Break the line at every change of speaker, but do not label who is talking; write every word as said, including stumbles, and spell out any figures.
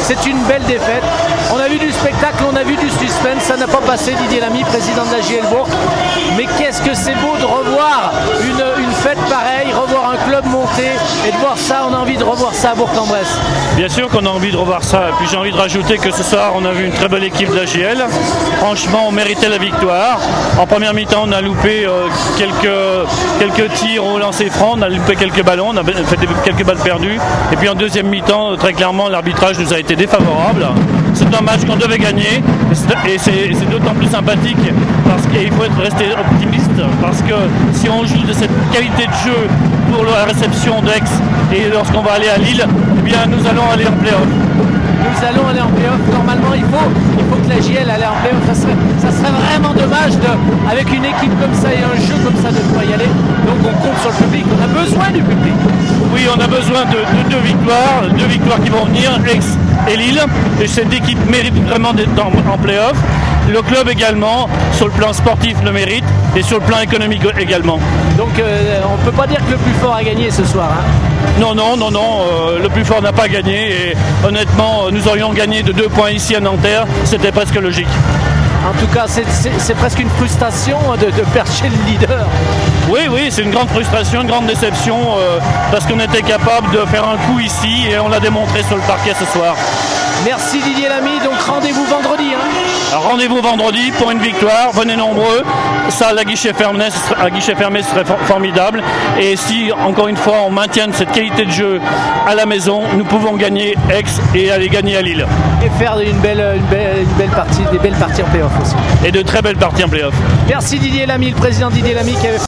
c'est une belle défaite. On a vu du spectacle, on a vu du suspense, ça n'a pas passé. Didier Lamy, président de la J L Bourg. Mais qu'est-ce que c'est beau de revoir une, une fête pareille, revoir un club monter et de voir ça, on a envie de revoir ça à Bourg-en-Bresse.
Bien sûr qu'on a envie de revoir ça, et puis j'ai envie de rajouter que ce soir on a vu une très belle équipe de la J L. Franchement, on méritait la victoire. En première mi-temps, on a loupé euh, quelques, quelques tirs au lancer franc, on a loupé quelques ballons, on a fait des, quelques balles perdues. Et puis en deuxième mi-temps, très clairement, l'arbitrage nous a été défavorable. C'est un match qu'on devait gagner, et c'est, c'est d'autant plus sympathique parce qu'il faut être resté optimiste, parce que si on joue de cette qualité de jeu pour la réception d'Aix et lorsqu'on va aller à Lille, eh bien nous allons aller en play-off.
Nous allons aller en play-off. Normalement, il faut, il faut que la J L aille en play-off. Ça serait, ça serait vraiment dommage de, avec une équipe comme ça et un jeu comme ça de ne pas y aller. Donc on compte sur le public. On a besoin du public.
Oui, on a besoin de, de deux victoires, deux victoires qui vont venir, Aix et Lille. Et cette équipe mérite vraiment d'être en, en play-off. Le club également, sur le plan sportif, le mérite, et sur le plan économique également.
Donc euh, on ne peut pas dire que le plus fort a gagné ce soir. Hein.
Non, non, non, non, euh, le plus fort n'a pas gagné, et honnêtement, nous aurions gagné de deux points ici à Nanterre, c'était presque logique.
En tout cas, c'est, c'est, c'est presque une frustration de, de percher le leader.
Oui, oui, c'est une grande frustration, une grande déception, euh, parce qu'on était capable de faire un coup ici, et on l'a démontré sur le parquet ce soir.
Merci Didier Lamy, donc rendez-vous vendredi. Hein.
Alors, rendez-vous vendredi pour une victoire, venez nombreux, ça à guichet fermé, à guichet fermé ce serait for- formidable, et si encore une fois on maintient cette qualité de jeu à la maison, nous pouvons gagner Aix et aller gagner à Lille.
Et faire une belle, une belle, une belle partie, des belles parties en play-off aussi.
Et de très belles parties en play-off.
Merci Didier Lamy, le président Didier Lamy qui avait